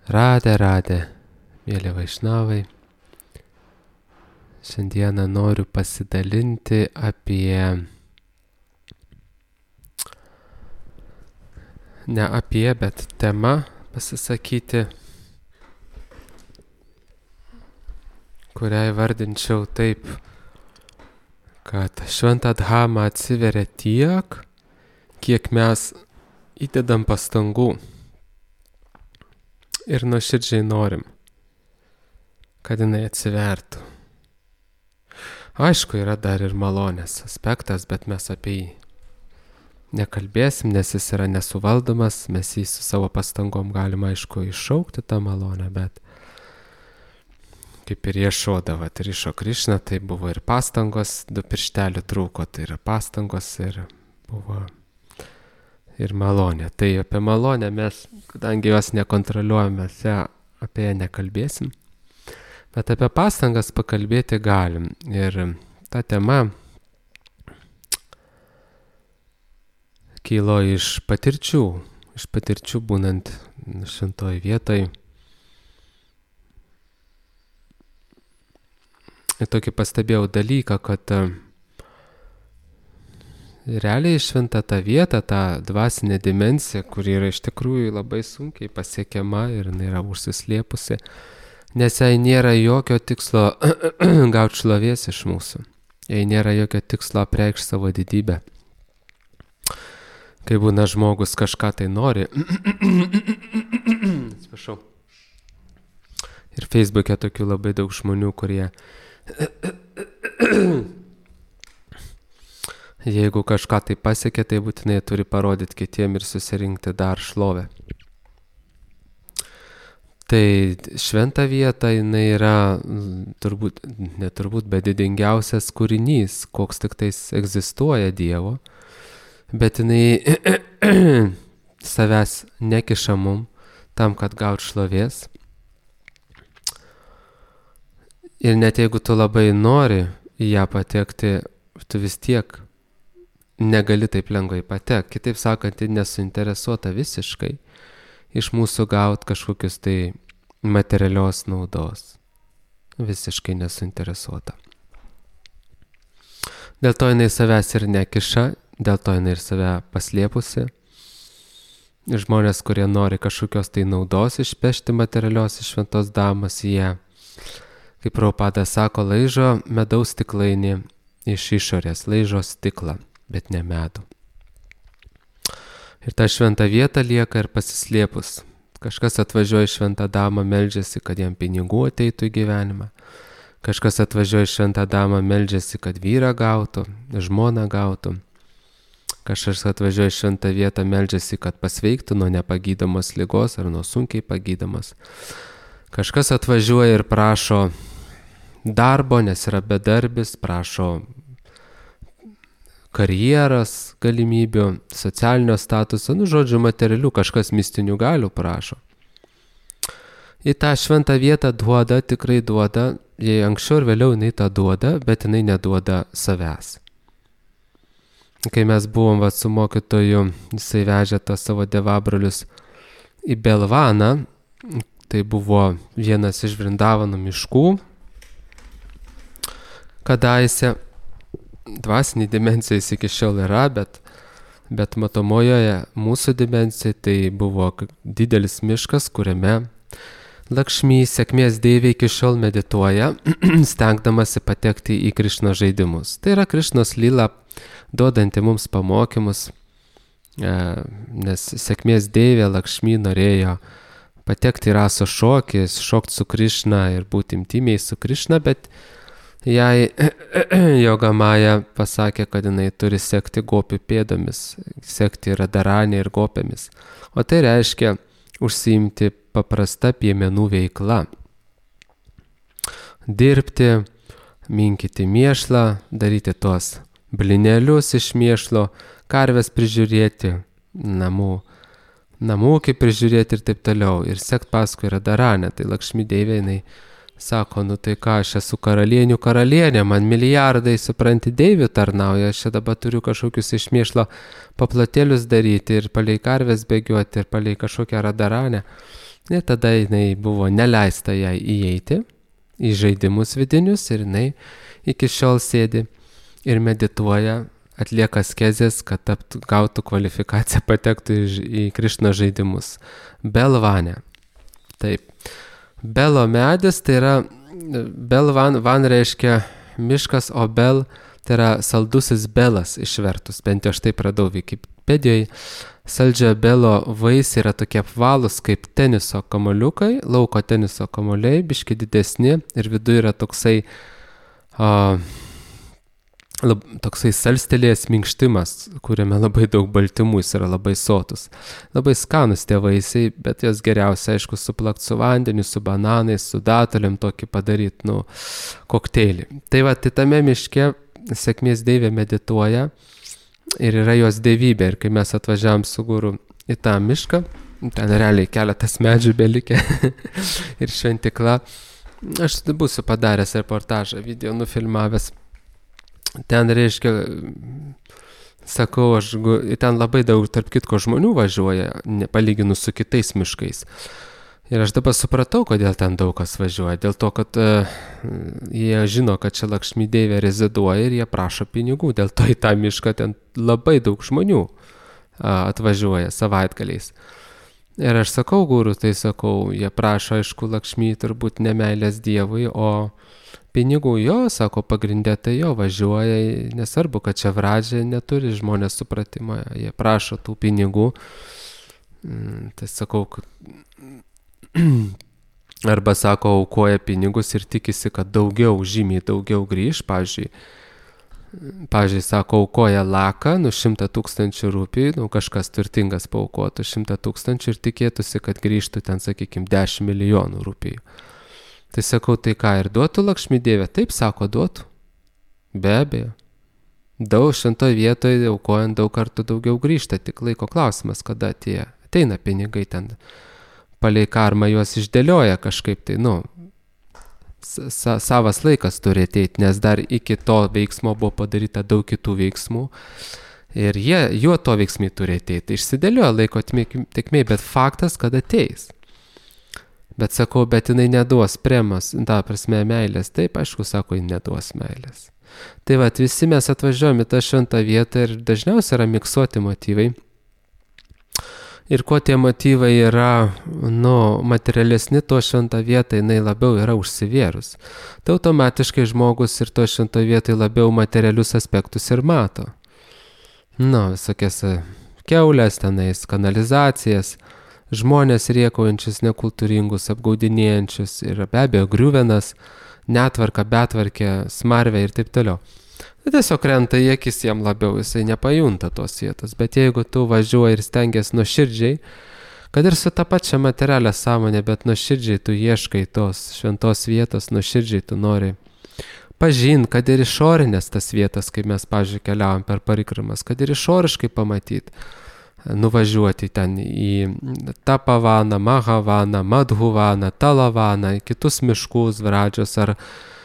Radė, mėly vaišnavai. Šiandieną noriu pasidalinti bet tema pasisakyti, kurią įvardinčiau taip, kad šventą dhamą atsiveria tiek, kiek mes įdedam pastangų ir nuoširdžiai norim, kad jinai atsivertų. Aišku, yra dar ir malonės aspektas, bet mes apie jį nekalbėsim, nes jis yra nesuvaldomas, mes jį su savo pastangom galim, aišku, iššaukti tą malonę, bet kaip ir Ješoda, rišo Krišną, tai buvo ir pastangos, 2 pirštelių trūko, tai yra pastangos ir buvo ir malonė. Tai apie malonę mes, kadangi jos nekontroliuojame, apie ją nekalbėsim, bet apie pastangas pakalbėti galim. Ir ta tema kilo iš patirčių būnant šventoj vietoj. Ir tokį pastebėjau dalyką, kad realiai šventa ta vieta, ta dvasinė dimensija, kuri yra iš tikrųjų labai sunkiai pasiekiama ir jinai yra užsislėpusi, nes jai nėra jokio tikslo gauti šlovės iš mūsų. Jai nėra jokio tikslo apreikšti savo didybę. Kai būna žmogus kažką tai nori, atsiprašau, ir Facebook'e tokių labai daug žmonių, kurie jeigu kažką tai pasiekia, tai būtinai turi parodyti kitiem ir susirinkti dar šlovę. Tai šventa vieta, jinai yra bet didingiausias kūrinys, koks tik tais egzistuoja Dievo, bet jinai savęs nekiša mum tam, kad gaut šlovės. Ir net jeigu tu labai nori į ją patekti, tu vis tiek negali taip lengvai patekti. Kitaip sakant, ji nesuinteresuota visiškai iš mūsų gauti kažkokius tai materialios naudos. Visiškai nesuinteresuota. Dėl to jinai savęs ir nekiša, dėl to jinai ir save paslėpusi. Ir žmonės, kurie nori kažkokios tai naudos išpešti materialios iš šventos damos, jie, kaip Prabhupada sako, laižo medaus stiklainį iš išorės, laižo stiklą, bet ne medų. Ir ta šventa vieta lieka ir pasislėpus. Kažkas atvažiuoja į šventą damą, meldžiasi, kad jam pinigų ateitų į gyvenimą. Kažkas atvažiuoja į šventą damą, meldžiasi, kad vyrą gautų, žmoną gautų. Kažkas atvažiuoja į šventą vietą, meldžiasi, kad pasveiktų nuo nepagydomos ligos ar nuo sunkiai pagydomos. Kažkas atvažiuoja ir prašo darbo, nes yra bedarbis, prašo karjeros galimybių, socialinio statuso, žodžiu, materialių, kažkas mistinių galių prašo. Į tą šventą vietą duoda, tikrai duoda, jei anksčiau ir vėliau jinai tą duoda, bet jinai neduoda savęs. Kai mes buvom su mokytoju, jisai vežė tą savo dievabrolius į Belvaną, tai buvo vienas iš Vrindavano miškų, kadaise. Dvasinė dimensija jis iki šiol yra, bet matomojoje mūsų dimensija tai buvo didelis miškas, kuriame Lakšmi, sėkmės deivė, iki šiol medituoja, stengdamasi patekti į Krišnos žaidimus. Tai yra Krišnos lyla, duodanti mums pamokymus, nes sėkmės deivė Lakšmi norėjo patekti į raso šokį, šokti su Krišna ir būti intimiai su Krišna, bet jai Jogamaja pasakė, kad jinai turi sekti gopių pėdomis, sekti Radharanį ir gopėmis. O tai reiškia užsiimti paprasta piemenų veikla. Dirbti, minkyti mėšlą, daryti tuos blinelius iš mėšlo, karves prižiūrėti, namų ūkį prižiūrėti ir taip toliau. Ir sekt paskui Radharanę, tai Lakšmi deivė jinai sako, tai ką, aš esu karalienių karalienė, man milijardai, supranti, deivių tarnauja, aš čia dabar turiu kažkokius iš mėšlo paplotėlius daryti ir palei karves bėgioti ir palei kažkokią Radharanę. Ir tada jinai buvo neleista jai įeiti į žaidimus vidinius ir jinai iki šiol sėdi ir medituoja, atlieka askezes, kad gautų kvalifikaciją, patektų į Krišnos žaidimus. Belvanė. Taip. Belo medis tai yra, belvan reiškia miškas, o bel tai yra saldusis belas išvertus, bent jau aš taip radau Wikipedijoje. Saldžio belo vaisiai yra tokie apvalūs kaip teniso kamuoliukai, lauko teniso kamuoliai, biški didesni ir viduje yra toksai salstelėjęs minkštimas, kuriame labai daug baltymų, jis yra labai sotus. Labai skanus tie vaisiai, bet jas geriausia, aišku, suplakti su vandeniu, su bananais, su datulėm, tokį padaryti, kokteilį. Tai va, tai tame miške sėkmės deivė medituoja ir yra jos dievybė. Ir kai mes atvažiavom su guru į tą mišką, ten realiai keletas medžių belikė ir šventikla, aš būsiu padaręs reportažą, video nufilmavęs. Ten reiškia, sakau, ten labai daug, tarp kitko, žmonių važiuoja, palyginus su kitais miškais. Ir aš dabar supratau, kodėl ten daug kas važiuoja. Dėl to, kad jie žino, kad čia Lakšmi deivė reziduoja ir jie prašo pinigų. Dėl to į tą mišką ten labai daug žmonių atvažiuoja savaitgaliais. Ir aš sakau guru, tai sakau, jie prašo, aišku, Lakšmi turbūt ne meilės dievui, o pinigų. Jo, sako, pagrindė tai jo važiuoja, nesvarbu, kad čia Vradžė neturi žmonės supratimo, jie prašo tų pinigų. Tai sakau, arba sako, aukoja pinigus ir tikisi, kad žymiai daugiau grįž. Pavyzdžiui, sako, aukoja laką, 100 000 rupijų, kažkas turtingas paaukotų 100 000 ir tikėtųsi, kad grįžtų ten, sakykime, 10 milijonų rupijų. Tai sakau, tai ką, ir duotų Lakšmi dievė? Taip, sako, duotų. Be abejo. Šventoje vietoje aukojant daug kartų daugiau grįžta, tik laiko klausimas, kada ateina pinigai ten. Palei karmą juos išdėlioja kažkaip tai, savas laikas turi ateiti, nes dar iki to veiksmo buvo padaryta daug kitų veiksmų ir juo to veiksmai turi ateiti. Išsidėlioja laiko tėkmėj, bet faktas, kad ateis. Bet sakau, bet jinai neduos premos, ta prasme meilės. Taip, aišku, sako, ji neduos meilės. Tai va, visi mes atvažiuojame į tą šventą vietą ir dažniausiai yra miksuoti motyvai. Ir kuo tie motyvai yra, materialesni, to šventą vietą jinai labiau yra užsivėrus. Tai automatiškai žmogus ir to šventą vietą labiau materialius aspektus ir mato. Visokias kiaulės tenais, kanalizacijas, žmonės riekaujančius, nekultūringus, apgaudinėjančius ir be abejo griuvenas, netvarka, betvarkė, smarvė ir taip toliau. Tai tiesiog krenta į akis jam labiau, jisai nepajunta tos vietos, bet jeigu tu važiuoji ir stengiasi nuoširdžiai, kad ir su ta pačia materialia sąmonė, bet nuoširdžiai tu ieškai tos šventos vietos, nuoširdžiai tu nori pažinti, kad ir išorinės tas vietas, kaip mes, pavyzdžiui, keliavom per parikrimas, kad ir išoriškai pamatyti, nuvažiuoti ten į Tapavaną, Mahavaną, Madhuvaną, Talavaną, kitus miškus, Vradžios ar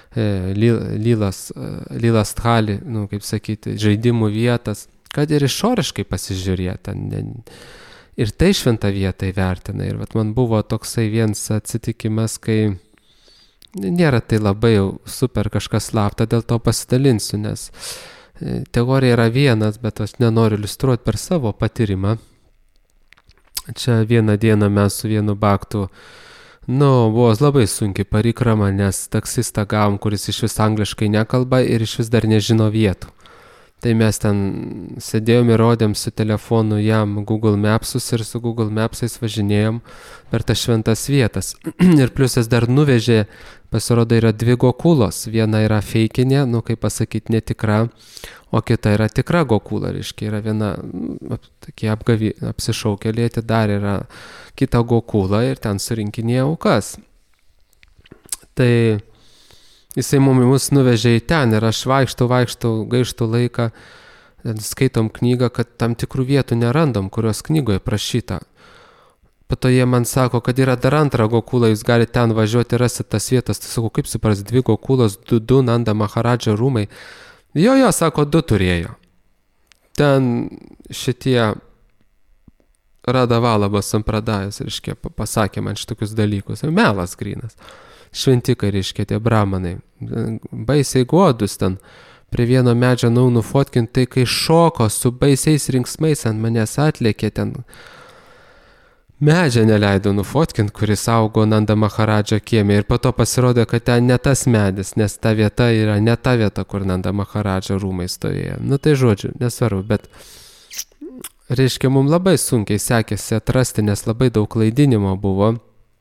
Lylas Thali, kaip sakyti, žaidimų vietas, kad ir išoriškai pasižiūrėti. Ir tai šventą vietą įvertina. Ir man buvo toksai vienas atsitikimas, kai nėra tai labai jau super kažkas slapta, dėl to pasidalinsiu, nes teorija yra vienas, bet aš nenoriu iliustruoti per savo patyrimą. Čia vieną dieną mes su vienu baktu buvo labai sunkiai parikrama, nes taksistą gavom, kuris iš vis angliškai nekalba ir iš vis dar nežino vietų. Tai mes ten sėdėjom ir rodėm su telefonu jam Google Mapsus ir su Google Mapsais važinėjom per tas šventas vietas. Ir pliusas dar nuvežė, pasirodo, yra 2 gokulos. Viena yra feikinė, kaip pasakyti, netikra, o kita yra tikra gokula. Reiškia, yra viena tokie apsišaukėlėti, dar yra kita gokula ir ten surinkinėja aukas. Tai jisai mus nuvežė į ten ir aš vaikštau, gaištu laiką, skaitom knygą, kad tam tikrų vietų nerandom, kurios knygoje prašyta. Po to jie man sako, kad yra dar antra gokula, jūs galite ten važiuoti ir rasit tas vietas. Tai sakau, kaip supras, 2 gokulos, 2 Nanda Maharadža rūmai. Jo, sako, 2 turėjo. Ten šitie Radavalabo sampradajas, reiškia, pasakė man šitokius dalykus. Melas grynas. Šventikai, reiškia, tie bramanai. Baisiai godus ten. Prie vieno medžio nufotkinti, tai kai šoko su baisiais rinksmais ant manęs atlėkė ten. Medžią neleido nufotkinti, kuris augo Nanda Maharadžo kieme. Ir po to pasirodė, kad ten ne tas medis, nes ta vieta yra ne ta vieta, kur Nanda Maharadžo rūmai stovėjo. Nu tai žodžiu, nesvarbu, bet reiškia, mums labai sunkiai sekėsi atrasti, nes labai daug klaidinimo buvo.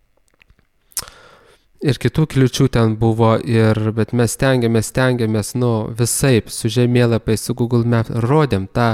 Ir kitų kliučių ten buvo, bet mes stengiamės, visaip, su žemėlapiais, su Google Maps, rodėm tą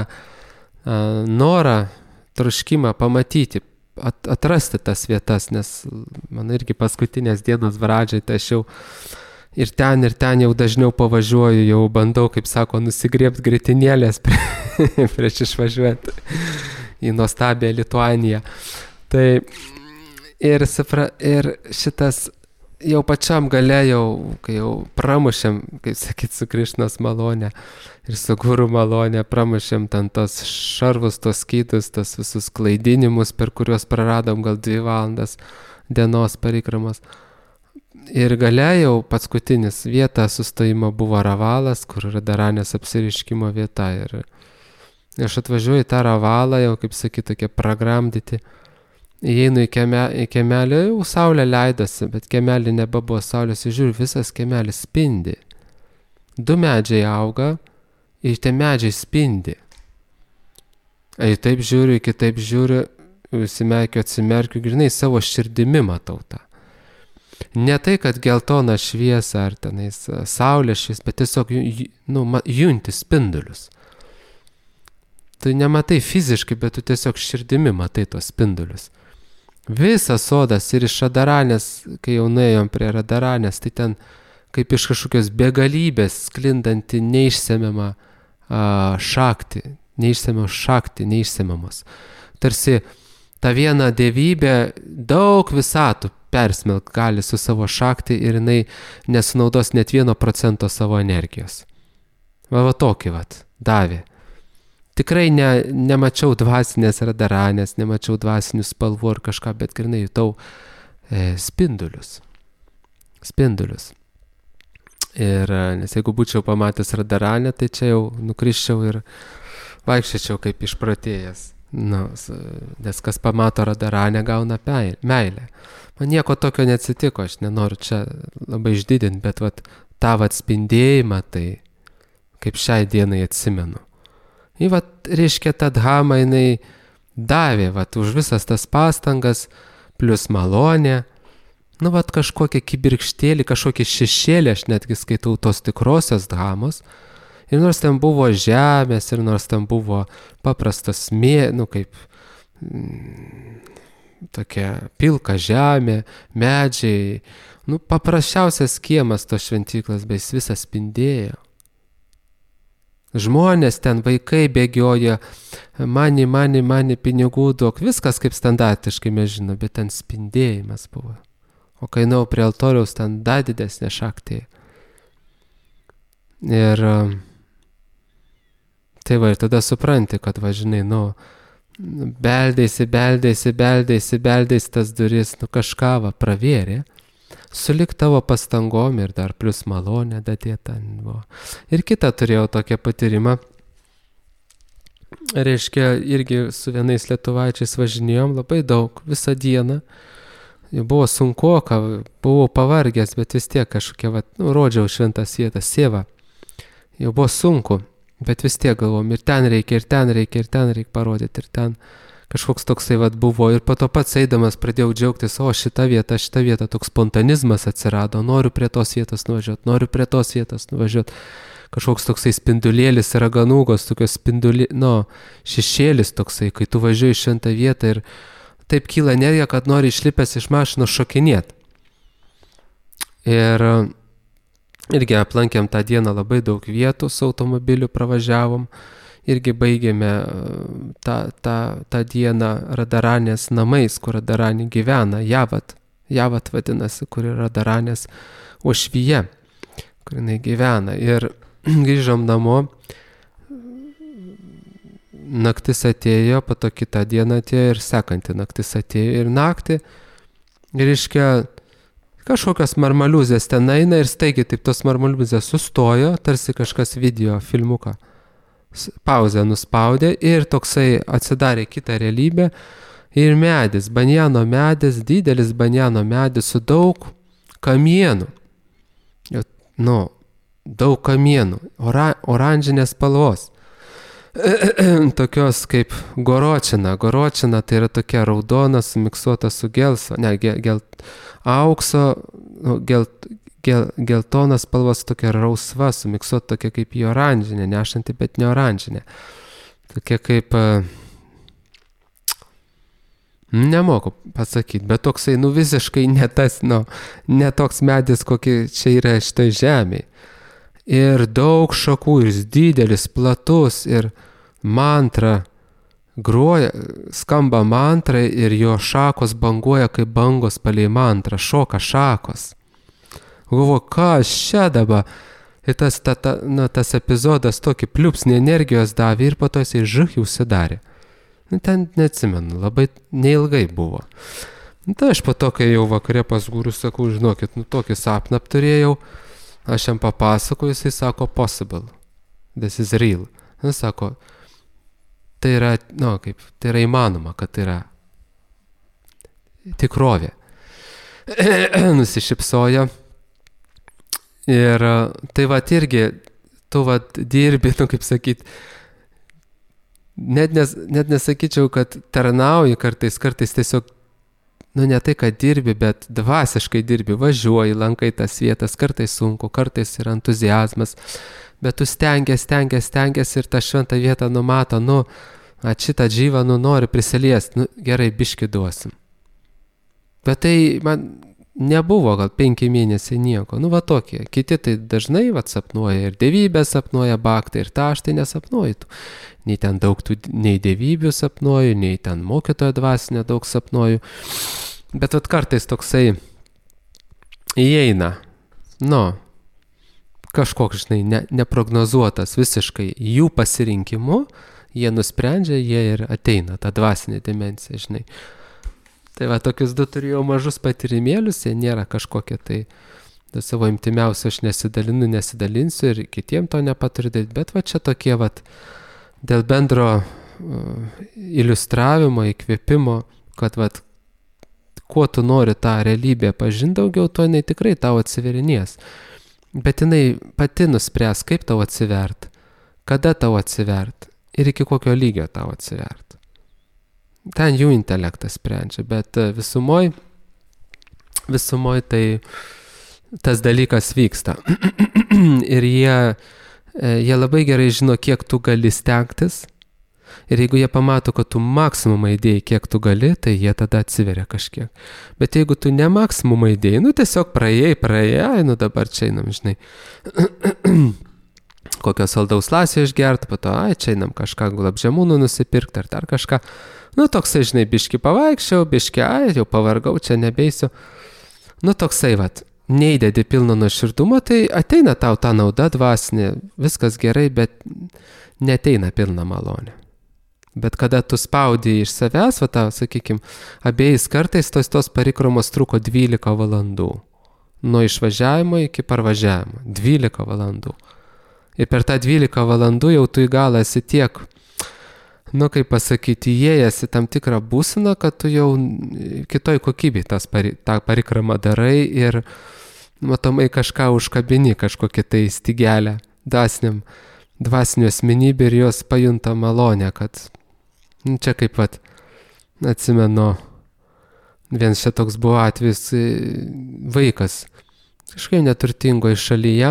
norą, troškimą pamatyti, atrasti tas vietas, nes man irgi paskutinės dienos Vradžiai, tai aš jau ir ten jau dažniau pavažiuoju, jau bandau, kaip sako, nusigriebti gritinėlės prieš išvažiuoti į nuostabią Lituaniją. Tai ir šitas jau pačiam galėjau, kai jau pramušėm, kaip sakyt, su Krišnos malonė ir su Guru malonė, pramušėm ten tos šarvus, tos skydus, tos visus klaidinimus, per kuriuos praradom gal 2 valandas dienos parikramos. Ir galėjau, paskutinis vieta sustojimo buvo Ravalas, kur Radaranės apsiriškimo vieta. Ir aš atvažiuoju į tą Ravalą, jau, kaip sakyt, tokie pragramdyti. Įeinu į kiemelį, jau saulė leidosi, bet kiemelį nebebuvo saulės, žiūriu, visas kiemelis spindi. 2 medžiai auga ir tie medžiai spindi. Taip žiūriu, kitaip žiūriu, atsimerkiu, grinai savo širdimi matau tą. Ne tai, kad geltona šviesa ar tenais saulė šviesa, bet tiesiog junti spindulius. Tu nematai fiziškai, bet tu tiesiog širdimi matai tos spindulius. Visas sodas ir iš Radaranės, kai jau nuėjom prie Radaranės, tai ten kaip iš kažkokios begalybės sklindanti neišsemiama šakti, neišsemiamos. Tarsi ta viena dievybė daug visatų persmelkt gali su savo šakti ir jinai nesunaudos net 1% savo energijos. Va tokį davė. Tikrai nemačiau dvasinės Radaranės, nemačiau dvasinių spalvų ar kažką, bet grinai jutau spindulius. Ir nes jeigu būčiau pamatęs Radaranę, tai čia jau nukrisčiau ir vaikščiačiau kaip išprotėjęs. Nes kas pamato Radaranę, gauna meilę. Man nieko tokio neatsitiko, aš nenoriu čia labai išdidinti, bet tą spindėjimą, tai kaip šiai dienai atsimenu. Ir reiškia, ta dhama jinai davė, už visas tas pastangas, plus malonė, kažkokia kibirkštėlį, kažkokį šešėlį, aš netgi skaitau tos tikrosios dhamos. Ir nors ten buvo žemės, ir nors ten buvo paprastas tokia pilka žemė, medžiai, paprasčiausias kiemas tos šventyklas, bet jis visas spindėjo. Žmonės ten, vaikai bėgioja, mani, pinigų duok, viskas kaip standartiškai mes žinome, bet ten spindėjimas buvo. O kai nuėjau prie altoriaus, ten dar didesnė šaktė. Ir tai ir tada supranti, kad beldėsi tas duris, kažką pravėrė. Sulik tavo pastangom ir dar plus malonė dadėta buvo. Ir kitą turėjau tokią patyrimą. Reiškia, irgi su vienais lietuvaičiais važinėjom labai daug, visą dieną. Buvo sunkoka, buvau pavargęs, bet vis tiek kažkokia, rodžiau šventas vietas, Sieva. Jau buvo sunku, bet vis tiek galvom, ir ten reikia parodyti, ir ten. Kažkoks toksai buvo ir po to pats eidamas pradėjau džiaugtis, šita vieta, toks spontanizmas atsirado, noriu prie tos vietos nuvažiuoti, kažkoks toksai spindulėlis raganūgos, tokios šešėlis toksai, kai tu važiuoji šventą vietą ir taip kyla energija, kad nori išlipęs iš mašinos šokinėti. Ir irgi aplankėm tą dieną labai daug vietų, su automobiliu pravažiavom. Irgi baigėme tą dieną Radaranės namais, kur Radaranė gyvena, Javat vadinasi, kur yra Radaranės uošvyje, kur jinai gyvena. Ir grįžom namo, naktis atėjo, po to kitą dieną atėjo ir sekanti naktis atėjo ir naktį. Ir reiškia, kažkokios marmaliuzės ten eina ir staigiai taip tos marmaliuzės sustojo, tarsi kažkas video filmuką. Pauzę nuspaudė ir toksai atsidarė kitą realybę. Ir medis, banjano medis, didelis banjano medis su daug kamienų. Daug kamienų, oranžinės spalvos. Tokios kaip goročina. Goročina tai yra tokia raudona sumiksuota su gelso, aukso, geltonas spalvos tokia rausva, sumiksuota tokia kaip į oranžinę, nešanti, bet ne oranžinė. Tokia kaip, nemoku pasakyti, bet toksai, visiškai ne tas, ne toks medis, kokį čia yra šitoj žemėje. Ir daug šakų, ir didelis, platus, ir mantra groja, skamba mantra ir jo šakos banguoja kaip bangos palei mantrą, šoka šakos. Galvoju, kas čia dabar? Ir tas epizodas tokį pliupsnį energijos davė ir po to jisai jau užsidarė. Ten neatsimenu, labai neilgai buvo. Tai aš po to, kai jau vakare pas gurų sakau, žinokit, tokį sapną apturėjau, aš jam papasakoju, jisai sako, possible, this is real. Jis sako, tai yra, tai yra įmanoma, kad tai yra tikrovė. Nusišypsojo. Ir tai irgi, tu dirbi, kaip sakyt, net nesakyčiau, kad tarnauji kartais tiesiog, ne tai, kad dirbi, bet dvasiškai dirbi, važiuoji, lankai tas vietas, kartais sunku, kartais yra entuziazmas, bet tu stengiasi ir tą šventą vietą numato, šitą džyvą, nori prisiliesti, gerai, biški duosim. Bet tai man nebuvo gal 5 mėnesiai nieko, tokie. Kiti tai dažnai sapnuoja ir dievybę sapnuoja baktai ir tą aš tai nesapnuoju. Nei ten daug nei dievybių sapnuoju, nei ten mokytojo dvasinio daug sapnuoju. Bet kartais toksai įeina, kažkoks, neprognozuotas visiškai jų pasirinkimu, jie nusprendžia, jie ir ateina, ta dvasinė dimensija, Tai tokius 2 turėjau mažus patyrimėlius, jie nėra kažkokie tai savo imtimiausiu aš nesidalinsiu ir kitiem to nepaturiu daryti, bet čia tokie dėl bendro iliustravimo, įkvėpimo, kad kuo tu nori tą realybę pažinti daugiau, to jinai tikrai tau atsiverinės. Bet jinai pati nuspręs, kaip tau atsivert, kada tau atsivert ir iki kokio lygio tau atsivert. Ten jų intelektas sprendžia, bet visumoj tai tas dalykas vyksta. Ir jie labai gerai žino, kiek tu gali stengtis. Ir jeigu jie pamato, kad tu maksimumą įdėjai, kiek tu gali, tai jie tada atsiveria kažkiek. Bet jeigu tu ne maksimumą įdėjai, tiesiog praėjai, dabar čia einam, kokios saldaus lasio išgert, po to, čia einam kažką glabžemūnų nusipirkti ar dar kažką. Toksai, biški pavaikščiau, biški, jau pavargau, čia nebeisiu. Toksai, neįdedi pilno nuoširdumo, tai ateina tau ta nauda dvasinė, viskas gerai, bet neteina pilna malonė. Bet kada tu spaudi iš savęs, sakykim, abiejais kartais tos parikromos truko 12 valandų. Nuo išvažiavimo iki parvažiavimo. 12 valandų. Ir per tą 12 valandų jau tu į galą esi tiek, kaip pasakyti, įėjęs į tam tikrą būseną, kad tu jau kitoj kokybei tą parikramą darai ir matomai kažką užkabini, kažkokią tai stygelę dvasinių asmenybę ir jos pajunta malonę, kad čia kaip atsimenu, vienas čia toks buvo atvejis, vaikas kažkaip neturtingoje šalyje,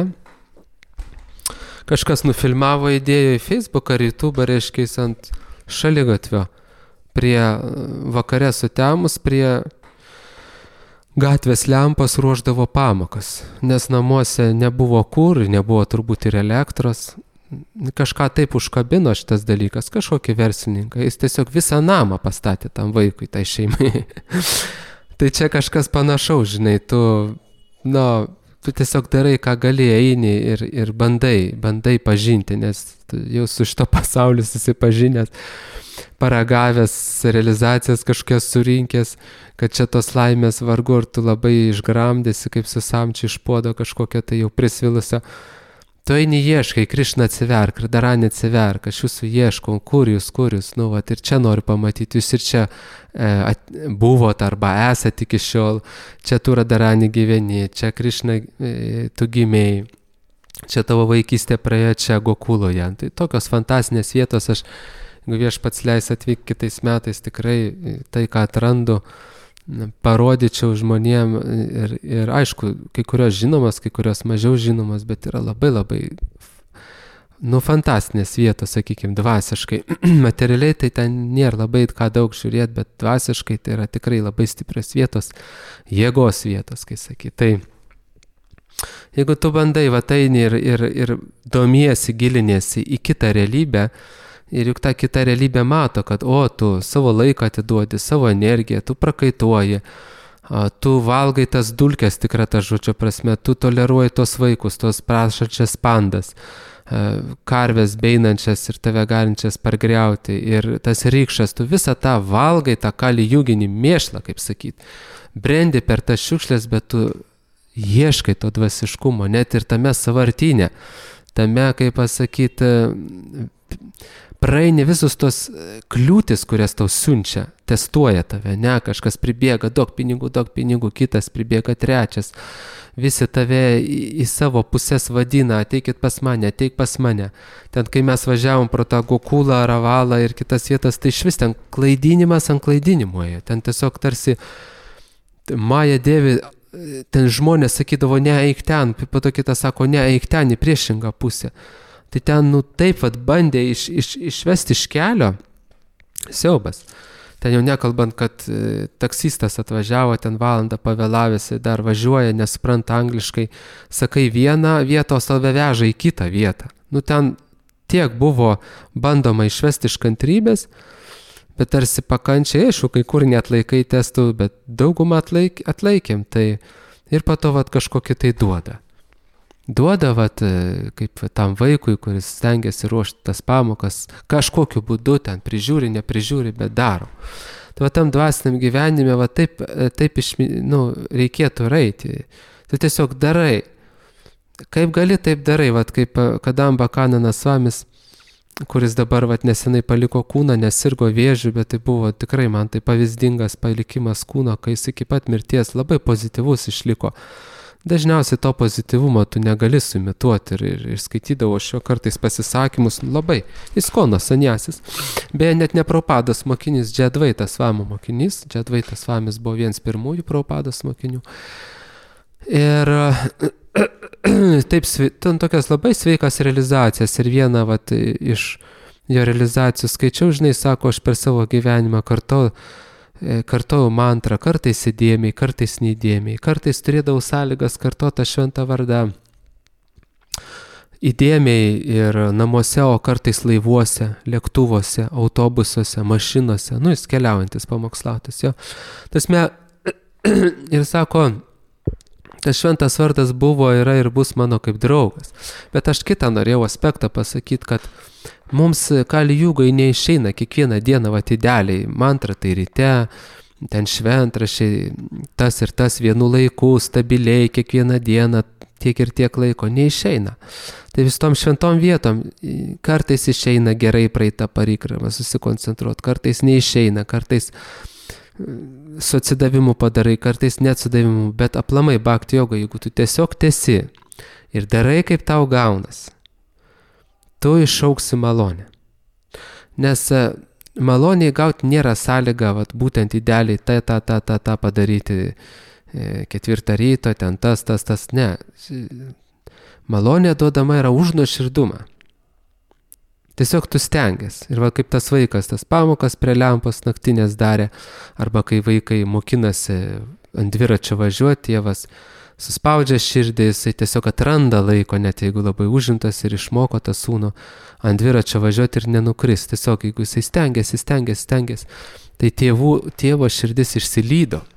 kažkas nufilmavo, įdėjo į Facebooką ar YouTube, reiškia, ant šaligatvio, prie vakare sutemus, prie gatvės lempos ruošdavo pamokas, nes namuose nebuvo kur, nebuvo turbūt ir elektros. Kažką taip užkabino šitas dalykas, kažkokį verslininką, jis tiesiog visą namą pastatė tam vaikui, tai šeimai. Tai čia kažkas panašaus, tu, tu tiesiog darai, ką gali, eini ir bandai pažinti, nes tu jau su šito pasauliu susipažinęs, paragavęs, realizacijas kažkokias surinkęs, kad čia tos laimės vargu ar tu labai išgramdėsi, kaip su samčiu iš puodo kažkokia tai jau prisvilusio. Tu eini ieškai, Krišna atsiverk, Radharani atsiverk, aš jūsų ieškau, kur jūs, nu, vat, ir čia noriu pamatyti, jūs ir čia buvot arba esate iki šiol, čia tu Radharani gyveni, čia Krišna tu gimėjai, čia tavo vaikystė praėjo čia Gokuloje. Tai tokios fantasinės vietos, aš, jeigu viešpats leis atvykti kitais metais, tikrai tai, ką atrandu, parodyčiau žmonėm ir aišku, kai kurios žinomas, kai kurios mažiau žinomas, bet yra labai, fantastinės vietos, sakykime, dvasiškai. Materialiai tai ten nėra labai ką daug žiūrėti, bet dvasiškai tai yra tikrai labai stiprios vietos, jėgos vietos, kai sakai. Tai jeigu tu bandai eini ir domiesi, giliniesi į kitą realybę, ir juk ta kita realybė mato, kad tu savo laiką atiduodi, savo energiją, tu prakaituoji, tu valgai tas dulkes tikrą tą žodžio prasme, tu toleruoji tos vaikus, tos prašančias pandas, karves beinančias ir tave galinčias pargriauti. Ir tas rykštas, tu visą tą valgai, tą kali jūginį mėšlą, kaip sakyt. Brendi per tas šiukšlės, bet tu ieškai to dvasiškumo, net ir tame savartinė, tame, kaip pasakyti, praeini visus tos kliūtis, kurias tau siunčia, testuoja tave, ne, kažkas pribėga, daug pinigų, kitas pribėga trečias, visi tave į savo pusės vadina, ateikit pas mane, ateik pas mane. Ten, kai mes važiavom pro tą Gokulą, Ravalą ir kitas vietas, tai išvis ten klaidinimas ant klaidinimuoja, ten tiesiog tarsi Maja Dievi, ten žmonės sakydavo, ne, eik ten, po to kitas sako, ne, eik ten į priešingą pusę. Tai ten, taip bandė išvesti iš kelio, siaubas. Ten jau nekalbant, kad taksistas atvažiavo, ten valandą pavėlavėsi, dar važiuoja, nesupranta angliškai, sakai vieną vietą, o save veža į kitą vietą. Ten tiek buvo bandoma išvesti iš kantrybės, bet tarsi pakančiai, aišku, kai kur neatlaikai testų, bet daugumą atlaikėm, tai ir po to kažkokį tai duoda. Duoda, kaip tam vaikui, kuris stengiasi ruošti tas pamokas, kažkokiu būdu ten prižiūri, neprižiūri, bet daro. Tai tam dvasiniam gyvenime taip reikėtų eiti. Tai tiesiog darai. Kaip gali, taip darai. Kaip Kadamba Kanana Svamis, kuris dabar nesenai paliko kūną, nesirgo vėžiu, bet tai buvo tikrai man tai pavyzdingas palikimas kūno, kai jis iki pat mirties labai pozityvus išliko. Dažniausiai to pozityvumo tu negali suimituoti ir skaitydavo šio kartais pasisakymus labai. Iskono sanjasis. Beje, net ne Prabhupados mokinys, Džadvaitas Svamo mokinys. Džadvaitas Svamis buvo vienas pirmųjų Prabhupados mokinių. Ir taip, tokias labai sveikas realizacijas. Ir vieną iš jo realizacijų skaičiau, sako, aš per savo gyvenimą kartojau mantrą, kartais įdėmiai, kartais neįdėmiai, kartais turėdavau sąlygas kartotą šventą vardą įdėmiai ir namuose, o kartais laivuose, lėktuvuose, autobusuose, mašinose, jis keliaujantis pamokslautis, jo. Tasme, ir sako, tas šventas vardas buvo, yra ir bus mano kaip draugas. Bet aš kitą norėjau aspektą pasakyti, kad mums Kali Jugai neišeina kiekvieną dieną idealiai. Mantra tai ryte, ten šventrašiai, tas ir tas vienu laiku, stabiliai kiekvieną dieną, tiek ir tiek laiko neišeina. Tai vis tom šventom vietom kartais išeina gerai praeitą parikramą susikoncentruoti, kartais neišeina, kartais su atsidavimu padarai, kartais neatsidavimu, bet aplamai bhakti joga, jeigu tu tiesiog tesi ir darai kaip tau gaunas, tu išauksi malonę. Nes maloniai gauti nėra sąlyga, būtent idealiai tą padaryti 4 ryto, ten tas, ne. Malonė duodama yra už nuoširdumą. Tiesiog tu stengiasi. Ir kaip tas vaikas, tas pamokas prie lempos naktinės darė, arba kai vaikai mokinasi ant dviračio važiuoti, tėvas suspaudžia širdį, jisai tiesiog atranda laiko, net jeigu labai užimtas ir išmoko tą sūnų ant dviračio važiuoti ir nenukris. Tiesiog jeigu jisai stengiasi, tai tėvo širdis išsilydo.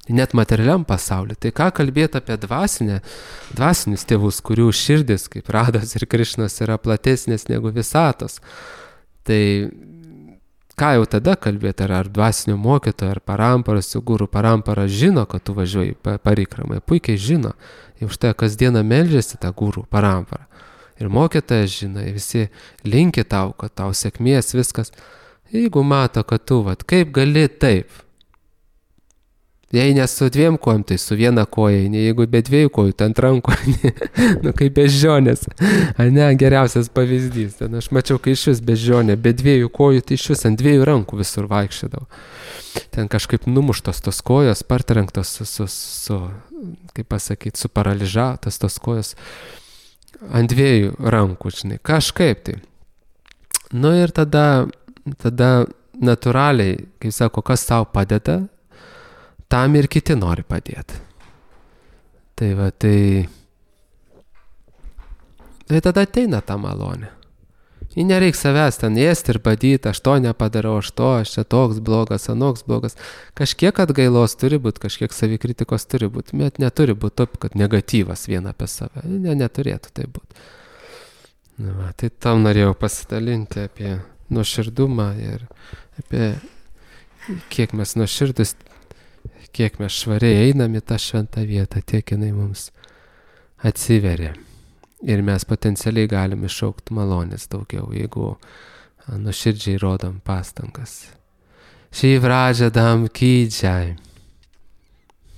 net materialiam pasauliu. Tai ką kalbėti apie dvasinius tėvus, kurių širdis, kaip Rados ir Krišnos, yra platesnės negu visatos. Tai ką jau tada kalbėti, ar dvasinio mokytojo, ar paramparos, gurų parampara žino, kad tu važiuoji parikramai, puikiai žino. Jau štai kasdieną meldžiasi tą gurų paramparą. Ir mokytojas žino, visi linki tau, kad tau sėkmės viskas. Jeigu mato, kad tu, kaip gali taip. Jei ne su 2 kojom, tai su 1 koja, jeigu be 2 kojų, tai ant rankų, kaip bežionės. Ne, geriausias pavyzdys. Ten aš mačiau, kai iš vis bežionė, be 2 kojų, tai iš vis ant 2 rankų visur vaikščiodavo. Ten kažkaip numuštos tos kojos, partrenktos su kaip pasakyti, suparalyžatos tos kojos ant 2 rankų, žinai, kažkaip tai. Nu ir tada natūraliai, kaip sako, kas tau padeda, tam ir kiti nori padėti. Tai tada ateina ta malonė. Ir nereik savęs ten ėsti ir badyti, aš to nepadarau, aš čia toks blogas, anoks blogas. Kažkiek atgailos turi būti, kažkiek savikritikos turi būti, bet neturi būti taip, kad negatyvas vien apie save. Neturėtų tai būti. Tai tam norėjau pasidalinti apie nuoširdumą ir apie kiek mes nuoširdus, kiek mes švariai einam į tą šventą vietą, tiek jinai mums atsiveria. Ir mes potencialiai galim iššaukti malonės daugiau, jeigu nuoširdžiai rodom pastangas. Šį vražadam kydžiai.